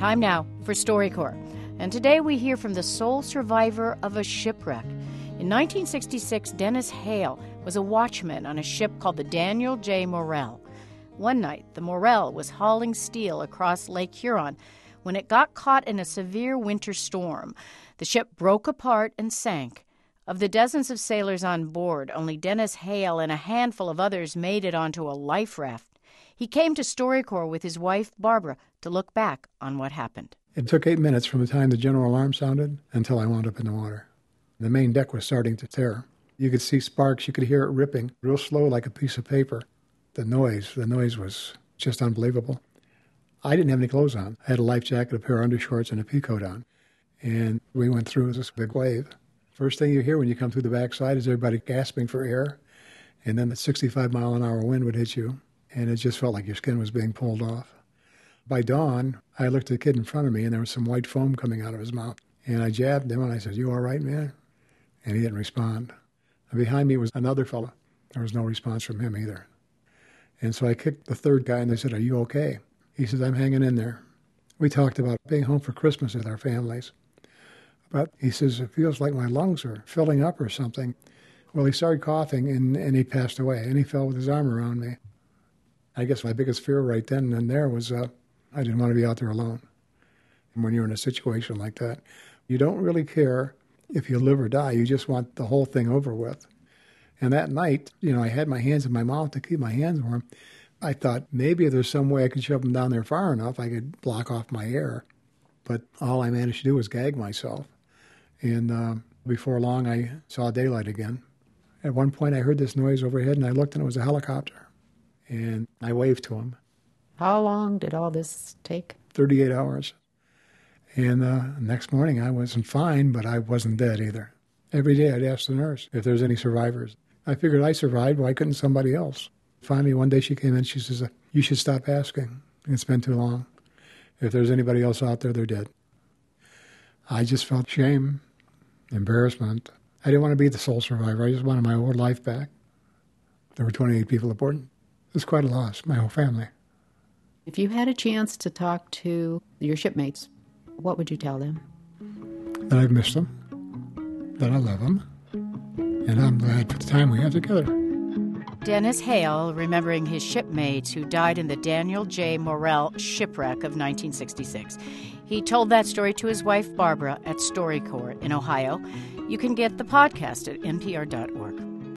Time now for StoryCorps. And today we hear from the sole survivor of a shipwreck. In 1966, Dennis Hale was a watchman on a ship called the Daniel J. Morrell. One night, the Morrell was hauling steel across Lake Huron when it got caught in a severe winter storm. The ship broke apart and sank. Of the dozens of sailors on board, only Dennis Hale and a handful of others made it onto a life raft. He came to StoryCorps with his wife, Barbara, to look back on what happened. It took 8 minutes from the time the general alarm sounded until I wound up in the water. The main deck was starting to tear. You could see sparks. You could hear it ripping, real slow like a piece of paper. The noise was just unbelievable. I didn't have any clothes on. I had a life jacket, a pair of undershorts, and a pea coat on. And we went through this big wave. First thing you hear when you come through the backside is everybody gasping for air. And then the 65-mile-an-hour wind would hit you. And it just felt like your skin was being pulled off. By dawn, I looked at the kid in front of me, and there was some white foam coming out of his mouth. And I jabbed him, and I said, "You all right, man?" And he didn't respond. And behind me was another fella. There was no response from him either. And so I kicked the third guy, and I said, "Are you okay?" He says, "I'm hanging in there." We talked about being home for Christmas with our families. But he says, "It feels like my lungs are filling up or something." Well, he started coughing, and he passed away, and he fell with his arm around me. I guess my biggest fear right then and there was I didn't want to be out there alone. And when you're in a situation like that, you don't really care if you live or die. You just want the whole thing over with. And that night, I had my hands in my mouth to keep my hands warm. I thought maybe if there's some way I could shove them down there far enough, I could block off my air. But all I managed to do was gag myself. And before long, I saw daylight again. At one point, I heard this noise overhead, and I looked, and it was a helicopter. And I waved to him. How long did all this take? 38 hours. And next morning, I wasn't fine, but I wasn't dead either. Every day, I'd ask the nurse if there's any survivors. I figured I survived. Why couldn't somebody else? Finally, one day she came in. She says, "You should stop asking. It's been too long. If there's anybody else out there, they're dead." I just felt shame, embarrassment. I didn't want to be the sole survivor. I just wanted my old life back. There were 28 people aboard. It was quite a loss, my whole family. If you had a chance to talk to your shipmates, what would you tell them? That I've missed them, that I love them, and I'm glad for the time we had together. Dennis Hale remembering his shipmates who died in the Daniel J. Morrell shipwreck of 1966. He told that story to his wife, Barbara, at StoryCorps in Ohio. You can get the podcast at npr.org.